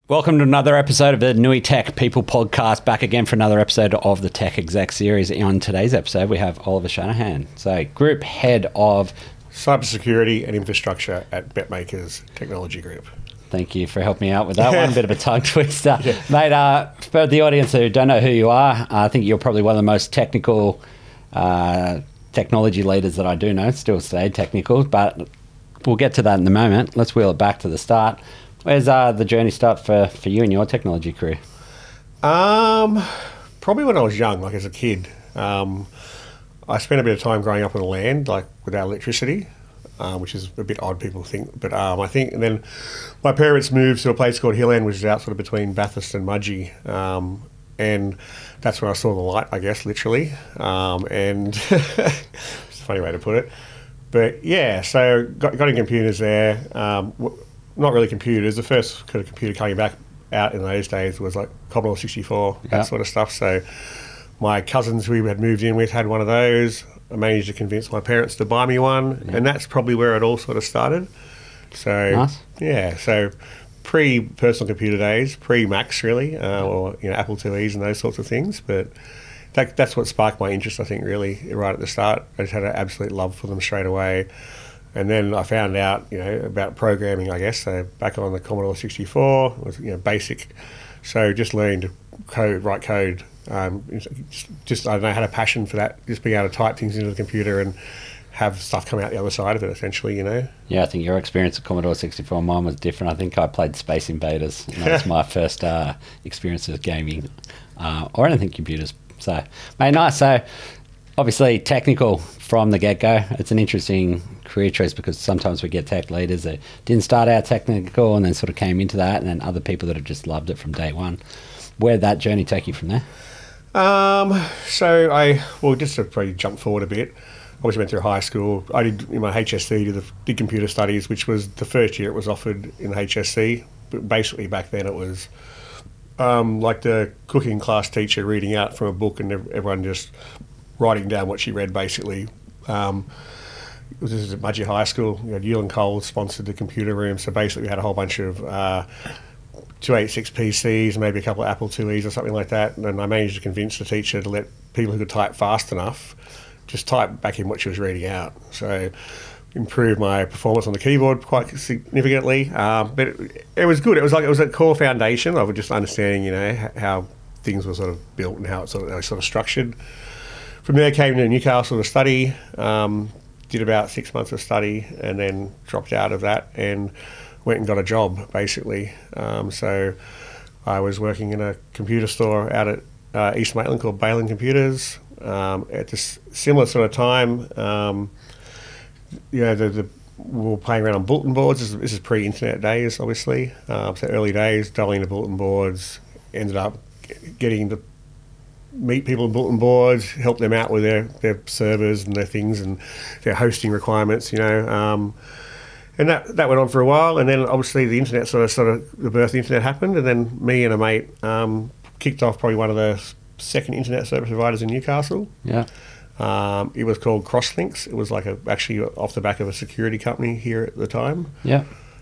Welcome to another episode of the Nui Tech People Podcast, back again for another episode of the Tech Exec Series. On today's episode, we have Oliver Shanahan, so Group Head of Cybersecurity and Infrastructure at BetMakers Technology Group. Thank you for helping me out with that one. A bit of a tongue twister. Yeah. Mate, for the audience who don't know who you are, I think you're probably one of the most technical technology leaders that I do know. Still stay technical, but we'll get to that in a moment. Let's wheel it back to the start. Where's the journey start for you in your technology career? Probably when I was young, like as a kid. I spent a bit of time growing up on the land, like without electricity, which is a bit odd, people think. But I think, and then my parents moved to a place called Hill End, which is out sort of between Bathurst and Mudgee. And that's when I saw the light, I guess, literally. And it's a funny way to put it. But yeah, so got in computers there. Not really computers. The first kind of computer coming back out in those days was like Commodore 64, that sort of stuff. So my cousins who we had moved in with had one of those. I managed to convince my parents to buy me one, and that's probably where it all sort of started. So nice. Yeah, so pre-personal computer days, pre-Macs really, or Apple IIes and those sorts of things. But that's what sparked my interest, I think, really, right at the start. I just had an absolute love for them straight away. And then I found out, about programming, I guess. So back on the Commodore 64, it was, basic. So just learning to write code. Just I don't know, had a passion for that. Just being able to type things into the computer and have stuff come out the other side of it, essentially, Yeah, I think your experience at Commodore 64, mine was different. I think I played Space Invaders. And that was my first experience of gaming or anything computers. So, mate, nice. So, obviously, technical from the get-go. It's an interesting career choice because sometimes we get tech leaders that didn't start out technical and then sort of came into that, and then other people that have just loved it from day one. Where'd that journey take you from there? Just to probably jump forward a bit, I always went through high school. I did in my HSC, did computer studies, which was the first year it was offered in HSC. But basically back then it was like the cooking class teacher reading out from a book and everyone just writing down what she read, basically. This is at Mudgee High School. Ewell & Cole sponsored the computer room, so basically we had a whole bunch of 286 PCs, maybe a couple of Apple IIes or something like that, and I managed to convince the teacher to let people who could type fast enough just type back in what she was reading out. So improved my performance on the keyboard quite significantly, but it was good. It was a core foundation of just understanding, how things were sort of built and how it sort of structured. From there, came to Newcastle to study, did about 6 months of study, and then dropped out of that and went and got a job, basically. So I was working in a computer store out at East Maitland called Baylan Computers. At this similar sort of time, we were playing around on bulletin boards. This is pre-internet days, obviously. So early days, dialing the bulletin boards, ended up getting to meet people in bulletin boards, help them out with their servers and their things and their hosting requirements, and that went on for a while. And then obviously the internet sort of the birth of the internet happened, and then me and a mate kicked off probably one of the second internet service providers in Newcastle. Yeah. It was called Crosslinks. It was like actually off the back of a security company here at the time. Yeah.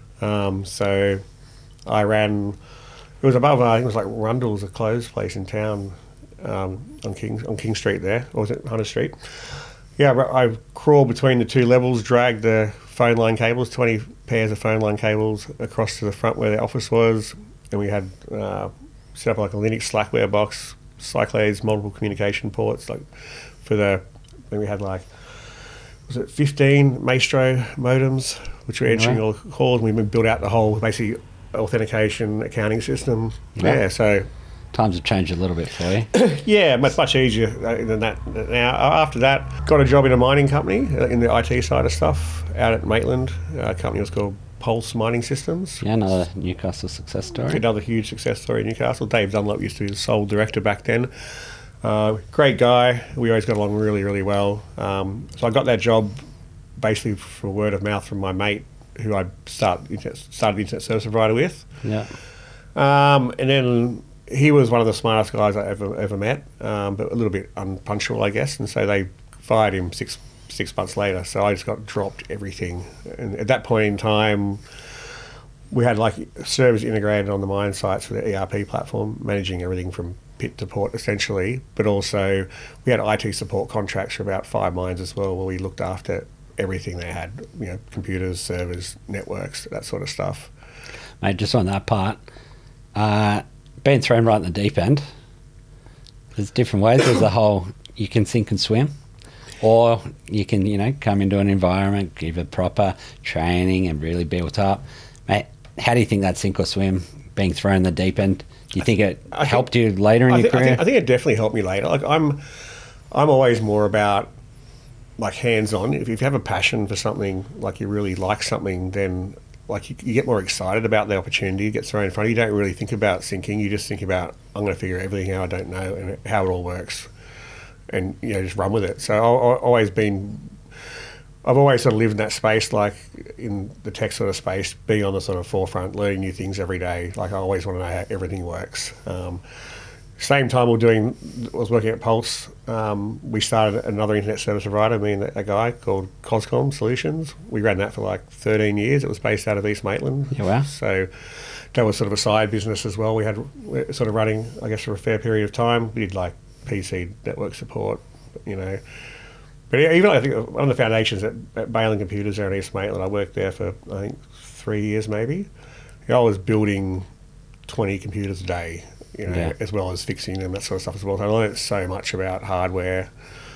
So I ran. It was above. I think it was like Rundle's, a clothes place in town. On King Street there, or was it Hunter Street? Yeah, I crawled between the two levels, dragged the phone line cables, 20 pairs of phone line cables across to the front where the office was, and we had set up like a Linux Slackware box, Cyclades, multiple communication ports, then we had 15 Maestro modems, which were answering all calls, and we built out the whole basically authentication accounting system. Yeah, so times have changed a little bit for you. Yeah, much easier than that now. After that, got a job in a mining company in the IT side of stuff out at Maitland. A company was called Pulse Mining Systems. Yeah, another Newcastle success story. Another huge success story in Newcastle. Dave Dunlop used to be the sole director back then. Great guy. We always got along really, really well. So I got that job basically for word of mouth from my mate who I started the internet service provider with. Yeah. And then he was one of the smartest guys I ever met, but a little bit unpunctual, I guess, and so they fired him six months later. So I just got dropped everything. And at that point in time, we had like servers integrated on the mine sites for the ERP platform, managing everything from pit to port essentially, but also we had IT support contracts for about 5 mines as well, where we looked after everything they had, computers, servers, networks, that sort of stuff. Mate, just on that part, being thrown right in the deep end, there's different ways. There's the whole, you can sink and swim, or you can, come into an environment, give it proper training and really built up. Mate, how do you think that sink or swim, being thrown in the deep end, do you think it helped you later in your career? I think it definitely helped me later. Like I'm always more about like hands-on. If you have a passion for something, like you really like something, then like you get more excited about the opportunity that gets thrown in front of you. You don't really think about sinking. You just think about, I'm going to figure everything out I don't know and how it all works, and just run with it. So I've always sort of lived in that space, like in the tech sort of space, being on the sort of forefront, learning new things every day. Like I always want to know how everything works. Same time I was working at Pulse, we started another internet service provider, me and a guy called Coscom Solutions. We ran that for like 13 years. It was based out of East Maitland. Yeah, wow. So that was sort of a side business as well. We're sort of running, I guess, for a fair period of time. We did like PC network support, But even I think one of the foundations at Baylin Computers there in East Maitland, I worked there for I think 3 years maybe. I was building 20 computers a day, as well as fixing them, that sort of stuff as well. So I learned so much about hardware,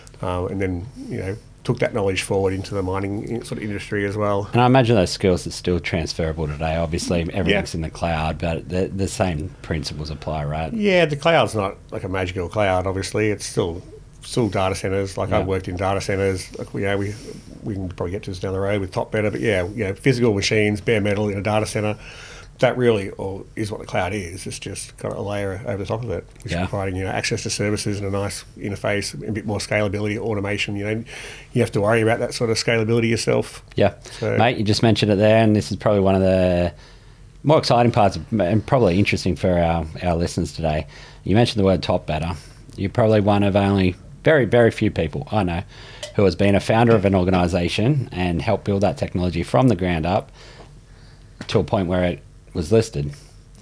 and then took that knowledge forward into the mining sort of industry as well. And I imagine those skills are still transferable today. Obviously, everything's in the cloud, but the same principles apply, right? Yeah, the cloud's not like a magical cloud. Obviously, it's still data centers. Like I've worked in data centers. Like we can probably get to this down the road with Top Better, but physical machines, bare metal in a data center. That really is what the cloud is. It's just got a layer over the top of it, which is providing access to services and a nice interface, a bit more scalability, automation. You have to worry about that sort of scalability yourself. Yeah, so, mate, you just mentioned it there, and this is probably one of the more exciting parts and probably interesting for our listeners today. You mentioned the word Top Better. You're probably one of only very, very few people I know who has been a founder of an organisation and helped build that technology from the ground up to a point where it was listed.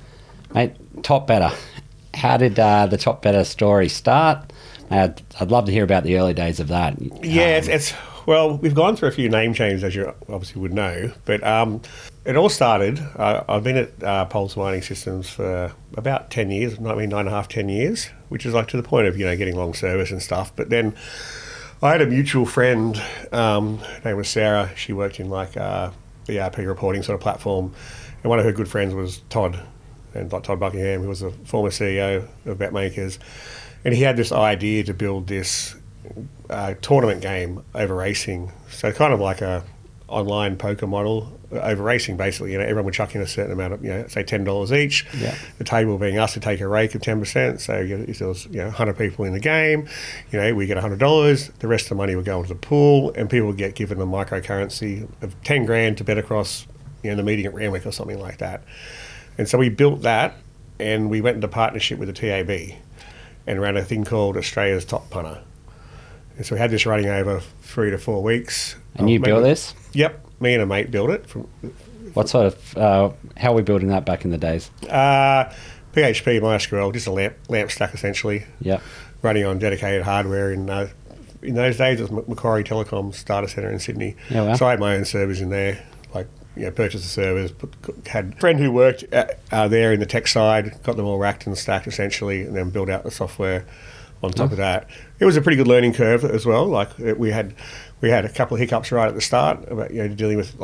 Mate, Top Better. How did the Top Better story start? I'd love to hear about the early days of that. Yeah, well, we've gone through a few name changes, as you obviously would know, but it all started, I've been at Pulse Mining Systems for about 10 years, 9.5, 10 years, which is like to the point of, getting long service and stuff. But then I had a mutual friend, her name was Sarah. She worked in like the ERP reporting sort of platform. And one of her good friends was Todd Buckingham, who was the former CEO of BetMakers. And he had this idea to build this tournament game over racing. So kind of like a online poker model over racing, basically. Everyone would chuck in a certain amount of, say $10 each. Yeah. The table being us to take a rake of 10%. So if there was 100 people in the game, we get $100. The rest of the money would go into the pool, and people would get given a microcurrency of 10 grand to bet across the meeting at Randwick or something like that. And so we built that, and we went into partnership with the TAB and ran a thing called Australia's Top Punter. And so we had this running over 3 to 4 weeks. And you built this? Yep. Me and a mate built it. What sort of, how are we building that back in the days? PHP, MySQL, just a lamp stack essentially. Yep. Running on dedicated hardware. In those days, it was Macquarie Telecom's data centre in Sydney. Yeah, wow. So I had my own servers in there. Purchased the servers, had a friend who worked there in the tech side, got them all racked and stacked essentially, and then built out the software on top of that. It was a pretty good learning curve as well. We had a couple of hiccups right at the start about dealing with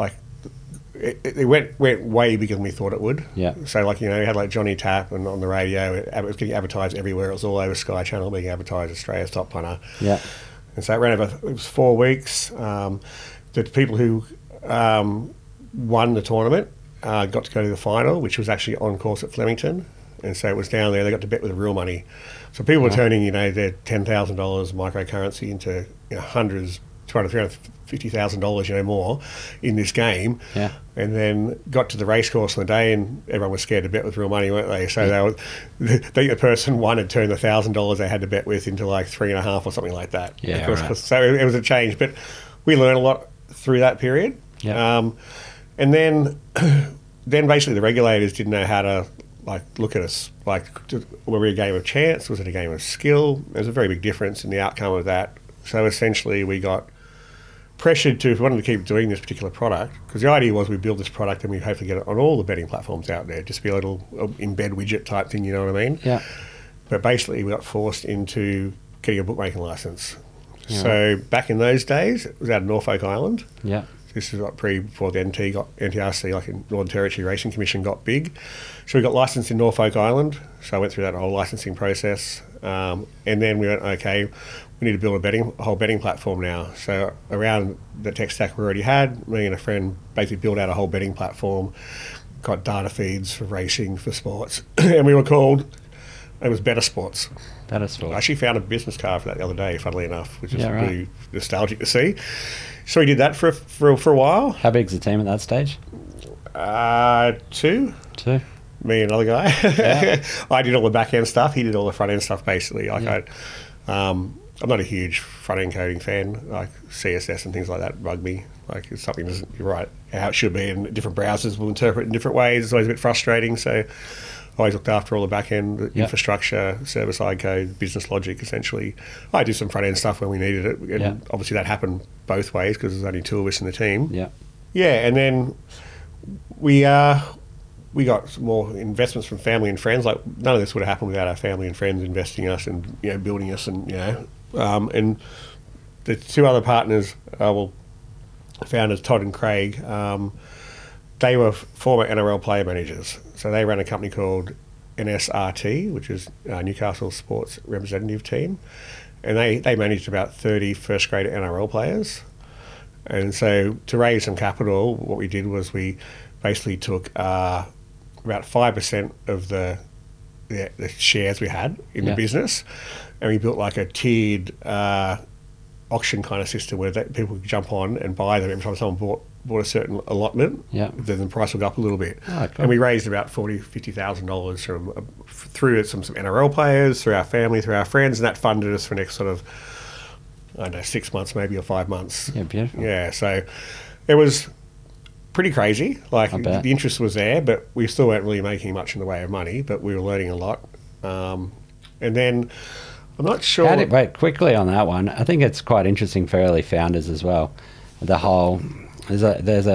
it went way bigger than we thought it would. Yeah. So you had like Johnny Tapp and on the radio, it was getting advertised everywhere. It was all over Sky Channel being advertised, Australia's Top Punter. Yeah. And so it ran over. It was 4 weeks. The people who won the tournament, got to go to the final, which was actually on course at Flemington. And so it was down there, they got to bet with real money. So people were turning, their $10,000 microcurrency into hundreds, $200,000, $350,000, more in this game. Yeah. And then got to the race course on the day, and everyone was scared to bet with real money, weren't they? So the person won had turned the $1,000 they had to bet with into like 3.5 or something like that. Yeah, right. So it was a change, but we learned a lot through that period. Yeah. And then then basically the regulators didn't know how to look at us. Were we a game of chance? Was it a game of skill? There's a very big difference in the outcome of that. So essentially we got pressured to, if we wanted to keep doing this particular product, because the idea was we build this product and we hopefully get it on all the betting platforms out there, just be a little embed widget type thing, you know what I mean? Yeah. But basically we got forced into getting a bookmaking license. Yeah. So back in those days, it was out of Norfolk Island. Yeah. This is before the NTRC, like in Northern Territory Racing Commission, got big. So we got licensed in Norfolk Island. So I went through that whole licensing process. And then we went, okay, we need to build a whole betting platform now. So around the tech stack we already had, me and a friend basically built out a whole betting platform, got data feeds for racing, for sports. And we were called, it was Better Sports. Better Sports. I actually found a business card for that the other day, funnily enough, which is Yeah, right. really nostalgic to see. So we did that for a while. How big's the team at that stage? 2. 2. Me and another guy. Yeah. I did all the back end stuff. He did all the front end stuff, basically. Yeah. I'm not a huge front end coding fan. Like CSS and things like that bug me. Like it's something that isn't, you're right, how it should be, and different browsers will interpret in different ways. It's always a bit frustrating. So I always looked after all the back end infrastructure, server-side code, business logic, essentially. I did some front-end stuff when we needed it. And obviously that happened both ways because there's only 2 of us in the team. Yeah. Yeah, and then we got some more investments from family and friends. Like none of this would have happened without our family and friends investing us and building us, and and the 2 other partners, founders Todd and Craig. They were former NRL player managers, so they ran a company called NSRT, which is Newcastle Sports Representative Team, and they managed about 30 first-grade NRL players. And so to raise some capital, what we did was we basically took about 5% of the shares we had in the business, and we built like a tiered auction kind of system where people could jump on and buy them every time someone bought a certain allotment. Then the price will go up a little bit. Oh, cool. And we raised about $40,000-$50,000 through some NRL players, through our family, through our friends, and that funded us for the next sort of, I don't know, 6 months maybe, or 5 months. Yeah, beautiful. Yeah, so it was pretty crazy. Like the interest was there, but we still weren't really making much in the way of money, but we were learning a lot. And then I'm not sure. Wait, quickly on that one. I think it's quite interesting for early founders as well. The whole there's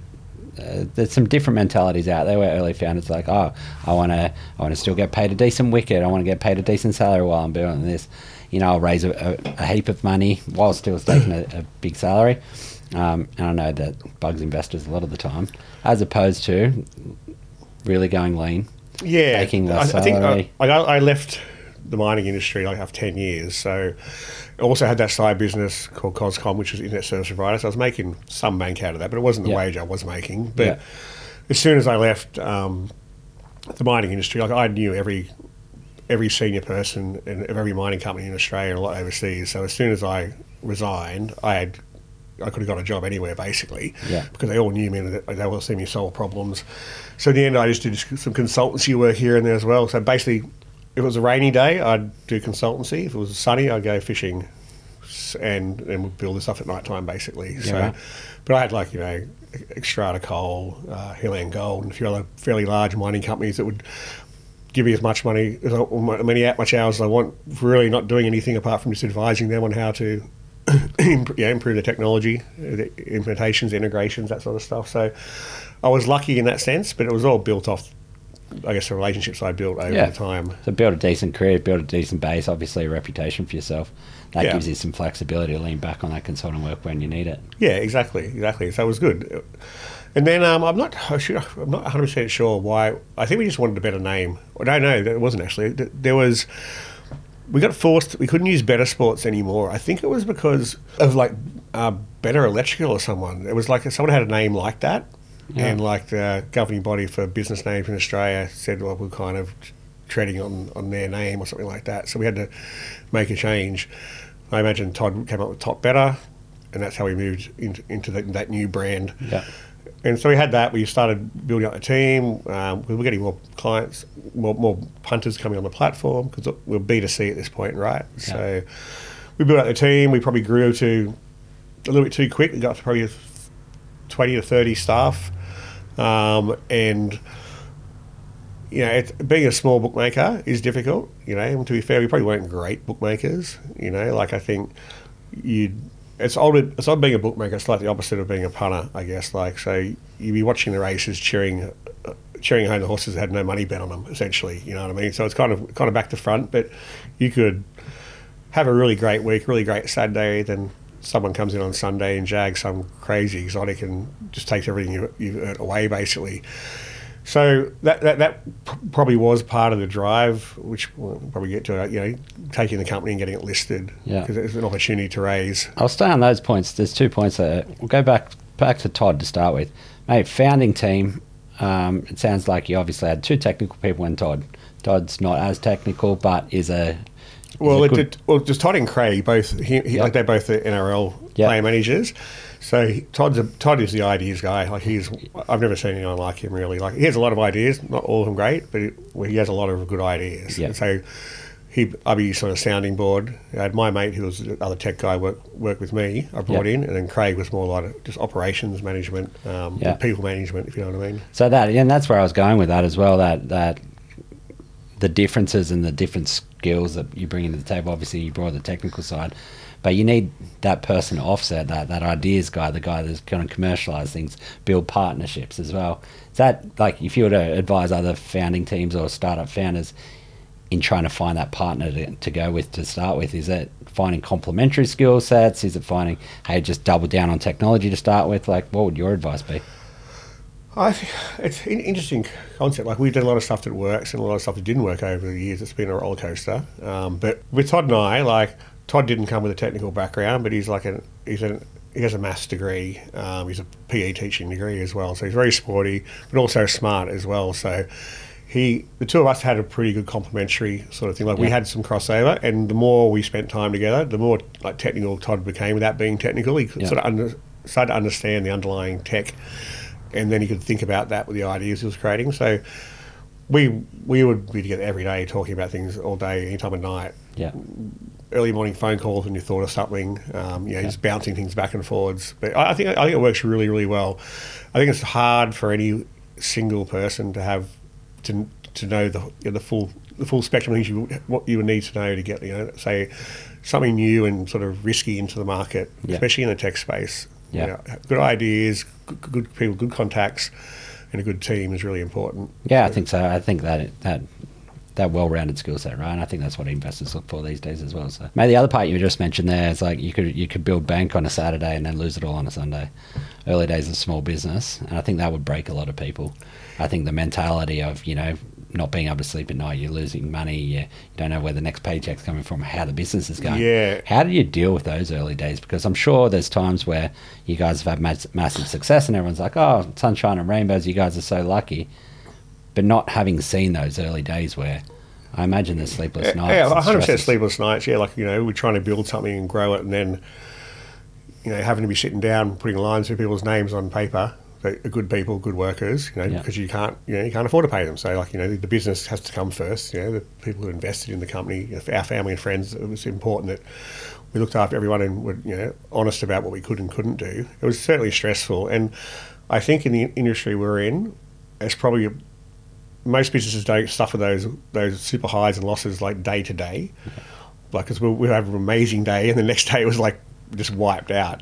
some different mentalities out there where early founders are like, oh, I want to still get paid a decent wicket. I want to get paid a decent salary while I'm doing this. I'll raise a heap of money while still taking a big salary. And I know that bugs investors a lot of the time, as opposed to really going lean. Yeah, taking less I think salary. I left the mining industry after 10 years. So I also had that side business called Coscom, which was internet service provider. So I was making some bank out of that, but it wasn't the wage I was making. But as soon as I left the mining industry, I knew every senior person in every mining company in Australia and a lot overseas. So as soon as I resigned, I could have got a job anywhere basically, because they all knew me and they all see me solve problems. So in the end, I just did some consultancy work here and there as well. So basically, if it was a rainy day, I'd do consultancy. If it was sunny, I'd go fishing and we'd build this stuff at night time basically. But I had Xstrata Coal, Hilland Gold, and a few other fairly large mining companies that would give me as much money, much hours as I want, really not doing anything apart from just advising them on how to improve the technology, the implementations, integrations, that sort of stuff. So I was lucky in that sense, but it was all built off, I guess, the relationships I built over the time. So build a decent career, build a decent base, obviously a reputation for yourself. That gives you some flexibility to lean back on that consulting work when you need it. Yeah, exactly. So it was good. And then I'm not 100% sure why. I think we just wanted a better name. No, it wasn't actually. We got forced. We couldn't use Better Sports anymore. I think it was because of Better Electrical or someone. It was like someone had a name like that, and the governing body for business names in Australia said, well, we're kind of treading on their name or something like that. So we had to make a change. I imagine Todd came up with Top Better, and that's how we moved into that new brand. Yeah. And so we had that. We started building up a team. We were getting more clients, more punters coming on the platform because we're B2C at this point, right? Yeah. So we built up the team. We probably grew to a little bit too quick. We got to probably 20 to 30 staff. And being a small bookmaker is difficult. And to be fair, we probably weren't great bookmakers. Like I think it's odd being a bookmaker. It's like the opposite of being a punter, I guess. Like, so you'd be watching the races, cheering home the horses that had no money bet on them, essentially. You know what I mean? So it's kind of back to front. But you could have a really great week, really great Saturday, then someone comes in on Sunday and jags some crazy exotic and just takes everything you've earned away, basically. So that probably was part of the drive, which we'll probably get to, taking the company and getting it listed, because it's an opportunity to raise. I'll stay on those points. There's 2 points there. We'll go back to Todd to start with. Mate, founding team, it sounds like you obviously had 2 technical people in Todd. Todd's not as technical, but is a... just Todd and Craig, both like they're both the NRL player managers. So Todd is the ideas guy. Like I've never seen anyone like him really. Like he has a lot of ideas, not all of them great, but he has a lot of good ideas. Yeah. And so I'd be sort of sounding board. I had my mate who was the other tech guy work with me. I brought in, and then Craig was more like just operations management, people management, if you know what I mean. So that's where I was going with that as well. That the differences and the different skills that you bring into the table. Obviously, you brought the technical side, but you need that person to offset that ideas guy, the guy that's going to commercialize things, build partnerships as well. Is that, like, if you were to advise other founding teams or startup founders in trying to find that partner to go with to start with, is it finding complementary skill sets? Is it finding, hey, just double down on technology to start with? Like, what would your advice be? I think it's an interesting concept. Like, we did a lot of stuff that works and a lot of stuff that didn't work over the years. It's been a roller coaster. But with Todd and I, like, Todd didn't come with a technical background, but he has a maths degree. He's a PE teaching degree as well. So he's very sporty, but also smart as well. So the two of us had a pretty good complementary sort of thing. Like, we had some crossover, and the more we spent time together, the more like technical Todd became without being technical. He sort of started to understand the underlying tech, and then he could think about that with the ideas he was creating. So we would be together every day talking about things all day, any time of night. Yeah. Early morning phone calls when you thought of something, just bouncing things back and forwards. But I think it works really, really well. I think it's hard for any single person to have to know the full spectrum of things what you would need to know to get say something new and sort of risky into the market, especially in the tech space. Good ideas, good people, good contacts, and a good team is really important. Yeah, I think so. I think that well-rounded skill set, right? And I think that's what investors look for these days as well. So, maybe the other part you just mentioned there is like you could build bank on a Saturday and then lose it all on a Sunday. Early days of small business, and I think that would break a lot of people. I think the mentality of not being able to sleep at night, you're losing money, you don't know where the next paycheck's coming from, how the business is going. Yeah. How do you deal with those early days? Because I'm sure there's times where you guys have had massive success and everyone's like, oh, sunshine and rainbows, you guys are so lucky. But not having seen those early days where I imagine there's sleepless nights. Yeah, 100% sleepless nights. Yeah, like, we're trying to build something and grow it, and then, having to be sitting down, putting lines through people's names on paper. They're good people, good workers, because you can't afford to pay them. So, like, the business has to come first. The people who invested in the company, our family and friends, it was important that we looked after everyone and were, honest about what we could and couldn't do. It was certainly stressful, and I think in the industry we're in, it's probably most businesses don't suffer those super highs and losses like day to day, like, because we'll have an amazing day and the next day it was like just wiped out.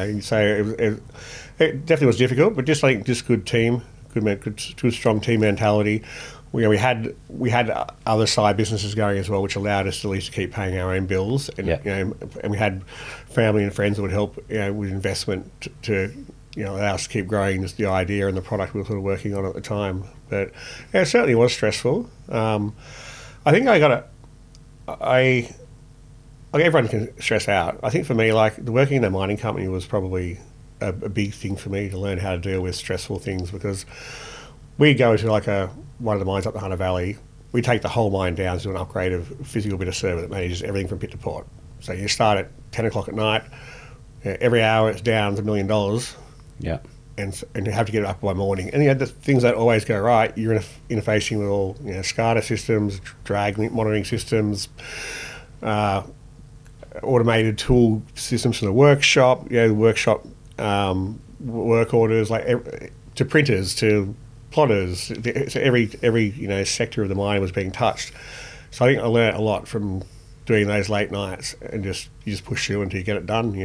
So it definitely was difficult, but just good team, good strong team mentality. We had other side businesses going as well, which allowed us at least to keep paying our own bills, and and we had family and friends that would help with investment to allow us to keep growing just the idea and the product we were sort of working on at the time. But it certainly was stressful. I think everyone can stress out. I think for me, like, the working in a mining company was probably a big thing for me to learn how to deal with stressful things, because we go to one of the mines up the Hunter Valley. We take the whole mine down to an upgrade of a physical bit of server that manages everything from pit to port. So you start at 10 o'clock at night. Every hour it's down $1 million. Yeah. And you have to get it up by morning. And the things that always go right, you're interfacing with all SCADA systems, drag monitoring systems, automated tool systems from the workshop, work orders, like to printers, to plotters, to every sector of the mine was being touched. So I think I learnt a lot from doing those late nights, and you just push through until you get it done.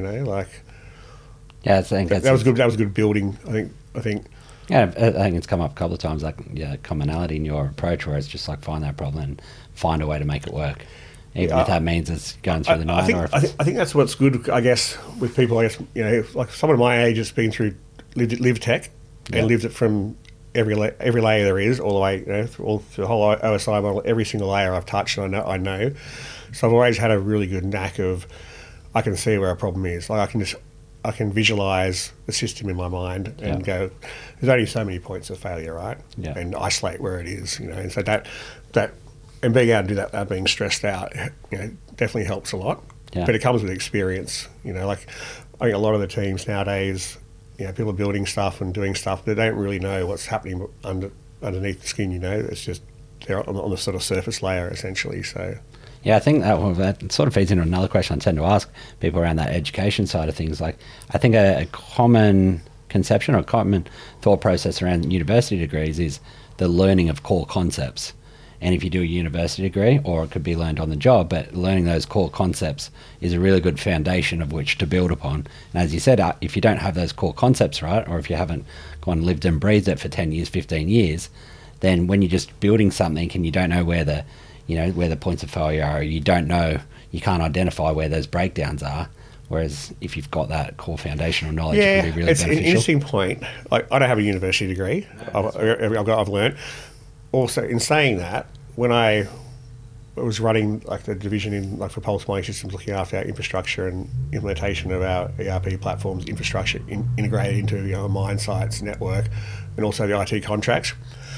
Yeah, I think that was good. That was good building. I think. Yeah, I think it's come up a couple of times, commonality in your approach, where it's just like find that problem and find a way to make it work, even if that means it's going through the night. I think that's what's good, I guess, with people. I guess like someone of my age has been through lived tech and lived it from every layer there is, all the way through the whole OSI model. Every single layer I've touched, and I know. So I've always had a really good knack of I can see where a problem is. Like I can visualize the system in my mind and go, there's only so many points of failure, right? Yeah. And isolate where it is, And so that and being able to do that without being stressed out, definitely helps a lot. Yeah. But it comes with experience, Like I think a lot of the teams nowadays, people are building stuff and doing stuff, but they don't really know what's happening underneath the skin. It's just they're on the sort of surface layer essentially. So. Yeah, I think that sort of feeds into another question I tend to ask people around that education side of things. Like, I think a common conception or common thought process around university degrees is the learning of core concepts. And if you do a university degree, or it could be learned on the job, but learning those core concepts is a really good foundation of which to build upon. And as you said, if you don't have those core concepts right, or if you haven't gone and lived and breathed it for 10 years, 15 years, then when you're just building something and you don't know where the points of failure are, you can't identify where those breakdowns are. Whereas if you've got that core foundational knowledge, it can be really beneficial. It's an interesting point. Like, I don't have a university degree. I've learned. Also, in saying that, when I was running like the division in for Pulse Mining Systems, looking after our infrastructure and implementation of our ERP platforms, infrastructure integrated into a mine sites network, and also the IT contracts,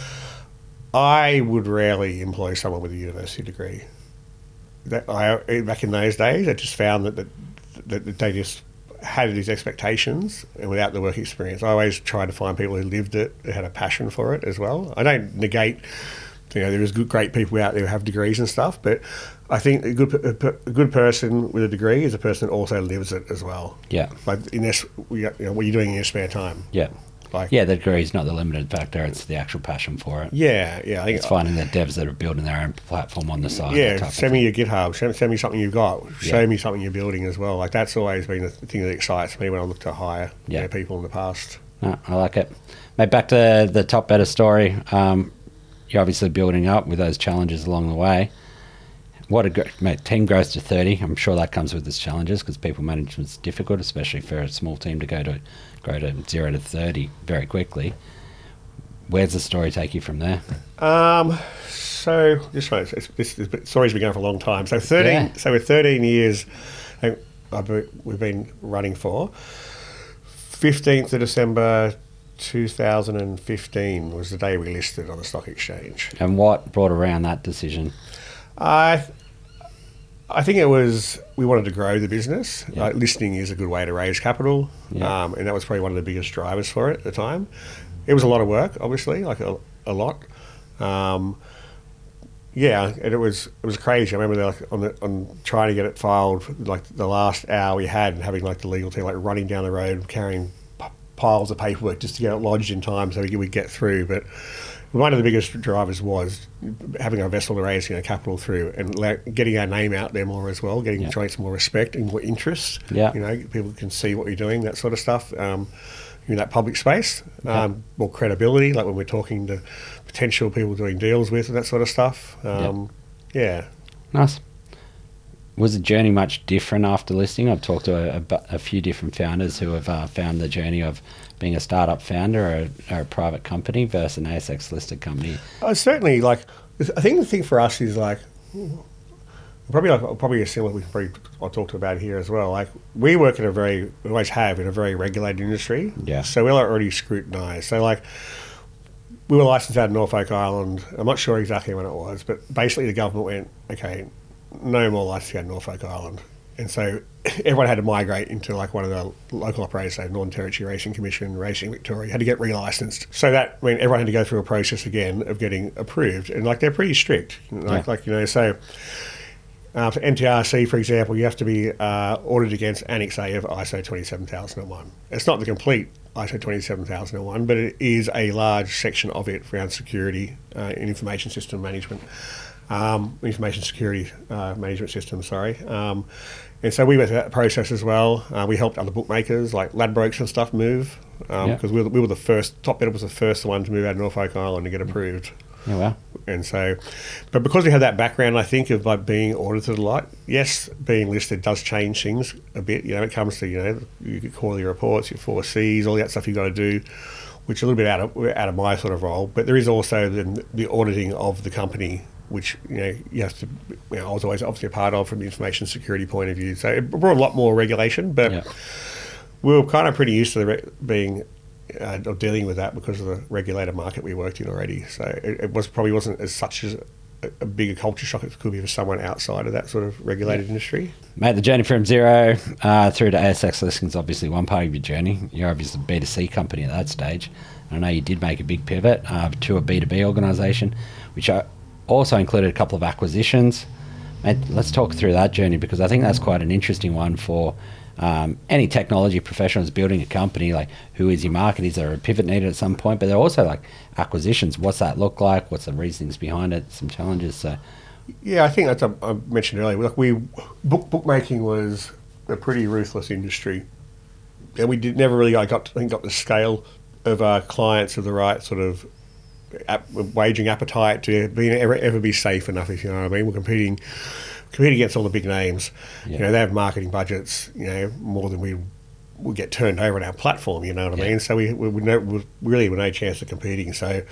I would rarely employ someone with a university degree. Back in those days, I just found that they just had these expectations, and without the work experience, I always tried to find people who lived it, who had a passion for it as well. I don't negate, there is great people out there who have degrees and stuff, but I think a good person with a degree is a person that also lives it as well. Yeah. Like what you're doing in your spare time. Yeah. The degree is not the limited factor; it's the actual passion for it. Yeah. I think it's finding the devs that are building their own platform on the side. Yeah, send me your GitHub. Send me something you've got. Show me something you're building as well. Like, that's always been the thing that excites me when I look to hire people in the past. No, I like it. Mate, back to the Top Better story. You're obviously building up with those challenges along the way. Team growth to 30. I'm sure that comes with its challenges because people management's difficult, especially for a small team to grow to 0 to 30 very quickly. Where's the story take you from there? So this story's been going for a long time. So 13. Yeah. So with 13 years, we've been running for. 15th of December 2015 was the day we listed on the stock exchange. And what brought around that decision? I think it was we wanted to grow the business. Listing is a good way to raise capital, and that was probably one of the biggest drivers for it at the time. It was a lot of work, obviously, like a lot. And it was crazy. I remember on trying to get it filed, like the last hour we had, and having like the legal team like running down the road carrying piles of paperwork just to get it lodged in time so we could get through. But one of the biggest drivers was having our vessel to raise capital through and getting our name out there more as well, trying some more respect and more interest. Yeah. People can see what you're doing, that sort of stuff. In that public space, more credibility, like when we're talking to potential people doing deals with and that sort of stuff. Nice. Was the journey much different after listing? I've talked to a few different founders who have found the journey of being a startup founder or a private company versus an ASX listed company. Certainly, I think the thing for us is probably a similar I talked about here as well. Like, we work we always have in a very regulated industry. Yeah. So we're already scrutinised. So we were licensed out of Norfolk Island. I'm not sure exactly when it was, but basically the government went, okay, no more licensing out of Norfolk Island. And so everyone had to migrate into one of the local operators, so Northern Territory Racing Commission, Racing Victoria, had to get relicensed. So that meant everyone had to go through a process again of getting approved. And they're pretty strict. So for NTRC, for example, you have to be audited against Annex A of ISO 27001. It's not the complete ISO 27001, but it is a large section of it around security and information system management. Information security management system, sorry. And so we went through that process as well. We helped other bookmakers like Ladbrokes and stuff move, because we were the first, Top Better was the first one to move out of Norfolk Island to get approved. Yeah, wow. And so, but because we have that background, I think, of like being audited a lot, yes, being listed does change things a bit. You know, it comes to, you know, your quarterly reports, your 4Cs, all that stuff you got to do, which is a little bit out of my sort of role. But there is also the auditing of the company, which, you know, you have to, you know, I was always obviously a part of from the information security point of view. So it brought a lot more regulation, but we were kind of pretty used to being or dealing with that because of the regulated market we worked in already. So it wasn't as such as a bigger culture shock as it could be for someone outside of that sort of regulated industry. Mate, the journey from zero through to ASX listing is obviously one part of your journey. You're obviously a B2C company at that stage. I know you did make a big pivot to a B2B organisation, which also included a couple of acquisitions. Mate, let's talk through that journey, because I think that's quite an interesting one for any technology professionals building a company. Like, who is your market? Is there a pivot needed at some point? But they're also like acquisitions. What's that look like? What's the reasonings behind it? Some challenges. So, yeah, I think that's I mentioned earlier. Like bookmaking was a pretty ruthless industry, and we never really got the scale of our clients of the right sort of waging appetite to ever be safe enough, if you know what I mean. We're competing against all the big names. You know, they have marketing budgets, you know, more than we get turned over on our platform, you know what I mean. So we really were no chance of competing. So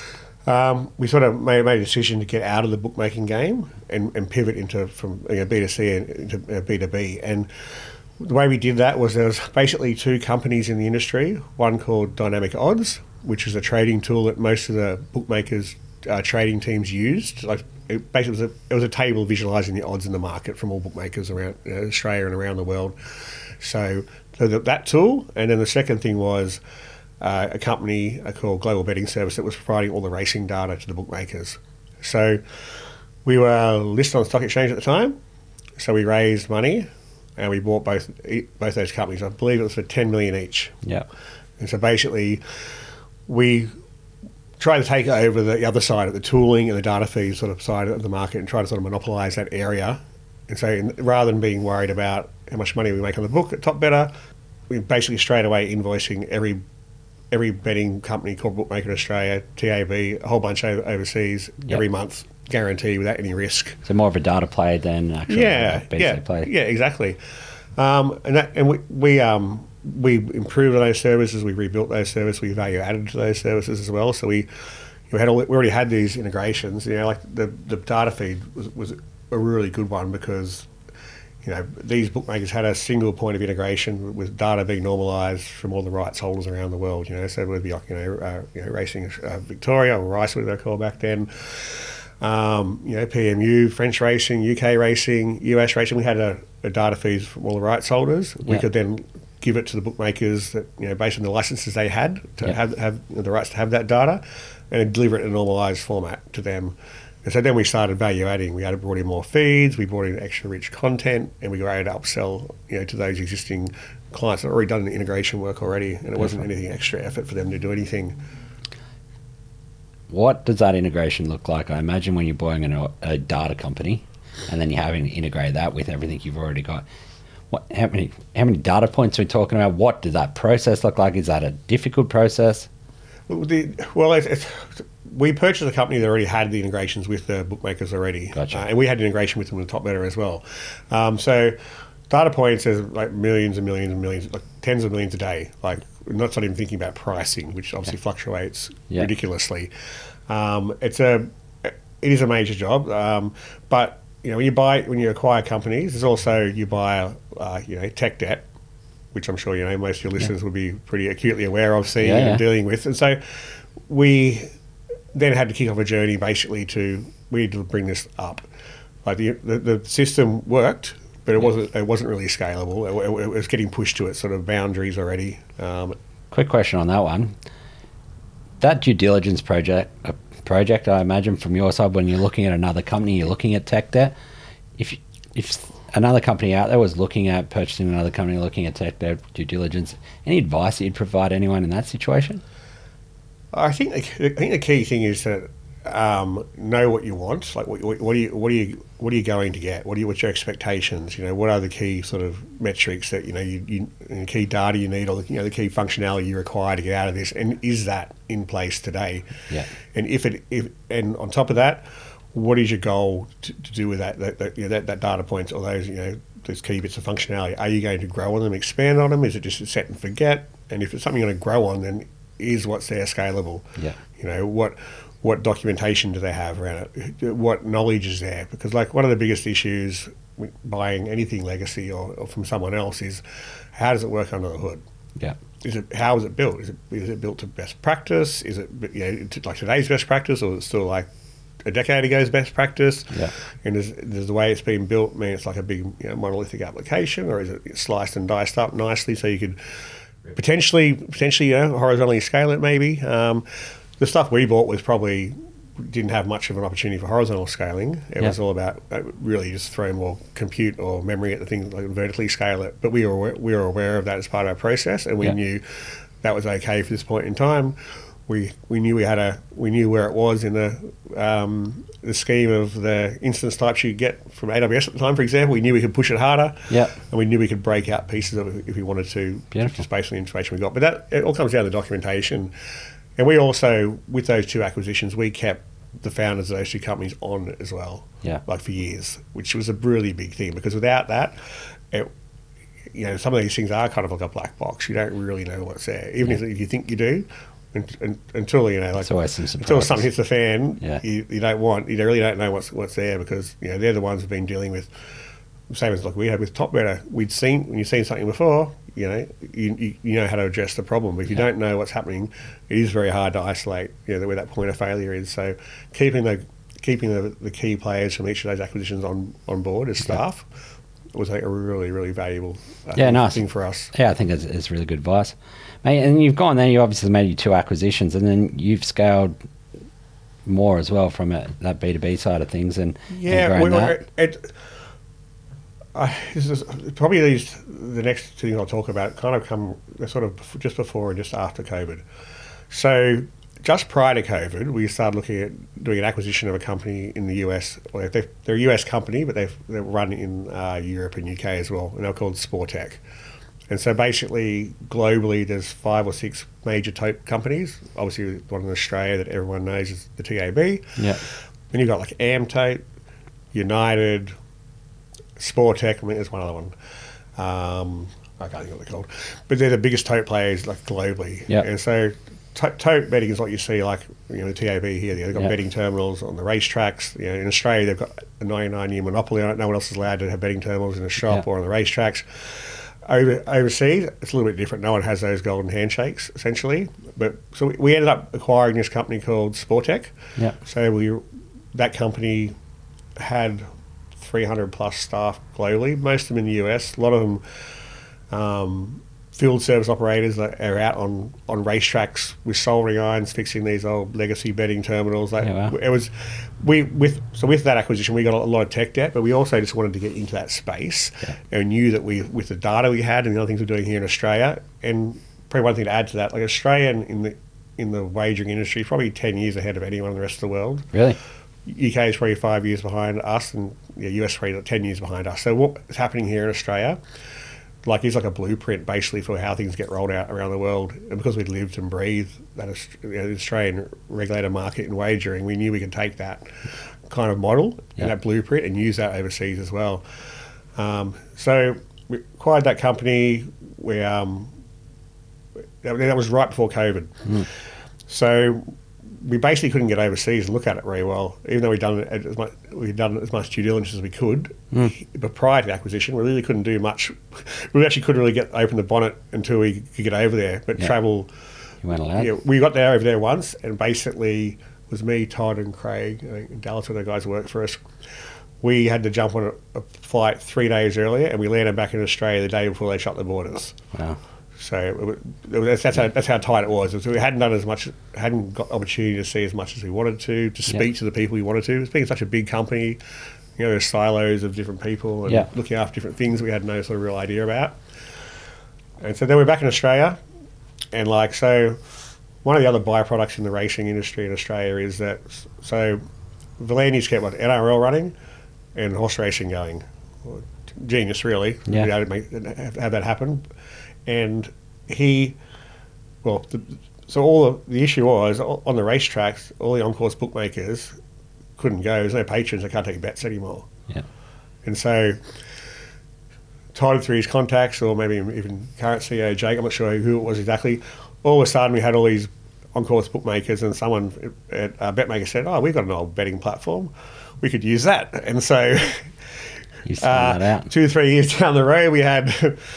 we sort of made a decision to get out of the bookmaking game and pivot from B2C into B2B. And the way we did that was there was basically two companies in the industry, one called Dynamic Odds, which is a trading tool that most of the bookmakers trading teams used. Like, it basically was a table visualising the odds in the market from all bookmakers around Australia and around the world. So that tool, and then the second thing was a company called Global Betting Service that was providing all the racing data to the bookmakers. So we were listed on the stock exchange at the time, so we raised money and we bought both those companies. I believe it was for 10 million each. Yeah. And so basically we try to take over the other side of the tooling and the data feed sort of side of the market and try to sort of monopolise that area. And so rather than being worried about how much money we make on the book at Top Better, we basically straight away invoicing every betting company, corporate bookmaker in Australia, TAB, a whole bunch overseas every month, guarantee without any risk. So more of a data play than actual B2C play. Yeah, exactly. We improved on those services. We rebuilt those services. We value added to those services as well. So we already had these integrations. You know, like the data feed was a really good one because, you know, these bookmakers had a single point of integration with data being normalised from all the rights holders around the world. You know, so it would be like Racing Victoria or Rice, what they call back then. PMU, French Racing, UK Racing, US Racing. We had a data feed from all the rights holders. We could then give it to the bookmakers that, you know, based on the licenses they had to have the rights to have that data, and deliver it in a normalised format to them. And so then we started value adding. We brought in more feeds, we brought in extra rich content, and we were able to upsell, you know, to those existing clients that had already done the integration work already, and it wasn't anything extra effort for them to do anything. What does that integration look like? I imagine when you're buying a data company and then you're having to integrate that with everything you've already got. How many data points are we talking about? What does that process look like? Is that a difficult process? We purchased a company that already had the integrations with the bookmakers already. Gotcha. And we had integration with them with Top Better as well. So data points is like millions and millions and millions, like tens of millions a day. Like, not even thinking about pricing, which obviously fluctuates ridiculously. It is a major job, but you know, when you acquire companies, there's also you buy tech debt, which I'm sure, you know, most of your listeners would be pretty acutely aware of seeing and dealing with. And so we then had to kick off a journey basically we need to bring this up. Like the system worked, but it wasn't really scalable. It was getting pushed to its sort of boundaries already. Quick question on that one. That due diligence project, I imagine from your side, when you're looking at another company, you're looking at tech debt. If another company out there was looking at purchasing another company, looking at tech debt due diligence, any advice that you'd provide anyone in that situation? I think the key thing is that know what you want. Like, what are you going to get? What's your expectations? What are the key sort of metrics that you key data you need, or the key functionality you require to get out of this? And is that in place today? Yeah. And and on top of that, what is your goal to do with that data points, or those key bits of functionality? Are you going to grow on them, expand on them? Is it just a set and forget? And if it's something you're going to grow on, then is what's there scalable? Yeah. What documentation do they have around it? What knowledge is there? Because one of the biggest issues with buying anything legacy or from someone else is, how does it work under the hood? Yeah. How is it built? Is it built to best practice? Is it like today's best practice, or is it still like a decade ago's best practice? Yeah. And does the way it's been built mean it's like a big monolithic application, or is it sliced and diced up nicely so you could potentially horizontally scale it maybe? The stuff we bought was probably didn't have much of an opportunity for horizontal scaling. It was all about really just throwing more compute or memory at the thing, like vertically scale it. But we were aware of that as part of our process, and we knew that was okay for this point in time. We knew we knew where it was in the scheme of the instance types you get from AWS at the time, for example. We knew we could push it harder, and we knew we could break out pieces of it if we wanted to, just based on the information we got. But it all comes down to the documentation. And we also, with those two acquisitions, we kept the founders of those two companies on as well, for years, which was a really big thing, because without that, some of these things are kind of like a black box. You don't really know what's there, even if you think you do, until always some until something hits the fan. You really don't know what's there, because they're the ones who've been dealing with. Same as like we had with TopBetter, when you've seen something before, you know how to address the problem. But if you don't know what's happening, it is very hard to isolate where that point of failure is. So keeping the key players from each of those acquisitions on board as staff was a really, really valuable thing for us. Yeah, I think it's really good advice. Mate, and you've gone there, you obviously made your two acquisitions, and then you've scaled more as well from that B2B side of things. And grown that. This is probably the next thing I'll talk about kind of come sort of just before and just after COVID. So just prior to COVID, we started looking at doing an acquisition of a company in the US. Well, they're a US company, but they're run in Europe and UK as well, and they're called Sportech. And so basically, globally, there's 5 or 6 major tote companies. Obviously, one in Australia that everyone knows is the TAB. Yeah. Then you've got like Amtote, United, Sportech, there's one other one. I can't think of what they're called. But they're the biggest tote players globally. Yep. And so tote betting is what you see the TAB here. They've got betting terminals on the racetracks. In Australia, they've got a 99-year monopoly on it. No one else is allowed to have betting terminals in a shop or on the racetracks. Overseas, it's a little bit different. No one has those golden handshakes, essentially. But so we ended up acquiring this company called Sportech. Yeah. So that company had 300 plus staff globally, most of them in the US. A lot of them field service operators that are out on racetracks with soldering irons, fixing these old legacy betting terminals. It was with that acquisition, we got a lot of tech debt, but we also just wanted to get into that space and knew that with the data we had and the other things we're doing here in Australia, and probably one thing to add to that, like Australia in the wagering industry is probably 10 years ahead of anyone in the rest of the world. Really? UK is probably 5 years behind us, and US is probably 10 years behind us. So what's happening here in Australia is like a blueprint basically for how things get rolled out around the world. And because we'd lived and breathed that Australian regulator market in wagering, we knew we could take that kind of model and that blueprint and use that overseas as well. So we acquired that company. That was right before COVID. So we basically couldn't get overseas and look at it very well, even though we'd done as much due diligence as we could. But prior to the acquisition, we really couldn't do much. We actually couldn't really open the bonnet until we could get over there. But travel, you weren't allowed. Yeah, we got over there once, and basically it was me, Todd, and Craig, and Dallas, were the guys who worked for us. We had to jump on a flight 3 days earlier, and we landed back in Australia the day before they shut the borders. Wow. So that's how tight it was. We hadn't got opportunity to see as much as we wanted to speak to the people we wanted to. It's being such a big company, You know, there's silos of different people and Yeah. looking after different things we had no sort of real idea about. And so then we're back in Australia, and like, so one of the other byproducts in the racing industry in Australia is that, so V'landys kept like NRL running and horse racing going. Genius, really. Yeah. You know, to have that happen. And he, well, so all of the issue was on the racetracks, all the on-course bookmakers couldn't go. There's no patrons. They can't take bets anymore. Yeah. And so, tied through his contacts, or maybe even current CEO Jake, I'm not sure who it was exactly. All of a sudden, we had all these on-course bookmakers, and someone at BetMaker said, "Oh, we've got an old betting platform. We could use that." And so, You send that out. 2 or 3 years down the road, we had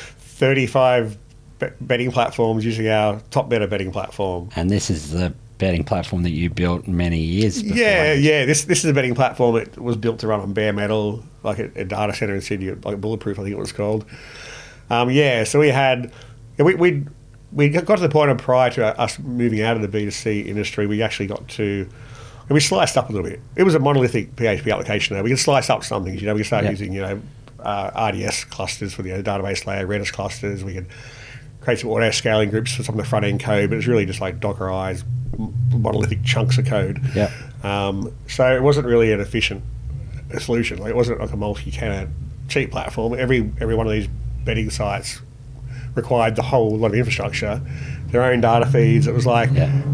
35 betting platforms using our Top Better betting platform. And this is the betting platform that you built many years before. Yeah. This is a betting platform that was built to run on bare metal, like a data center in Sydney, like Bulletproof, I think it was called. So we had, we got to the point of, prior to us moving out of the B2C industry, we actually got to, and we sliced up a little bit. It was a monolithic PHP application though. We could slice up some things, we could start using, RDS clusters for the database layer, Redis clusters. We could create some auto scaling groups for some of the front end code, but it was really just like Dockerized monolithic chunks of code. Yeah. So it wasn't really an efficient solution. Like, it wasn't like a multi-tenant cheap platform. Every one of these betting sites required the whole lot of infrastructure, their own data feeds. It was like,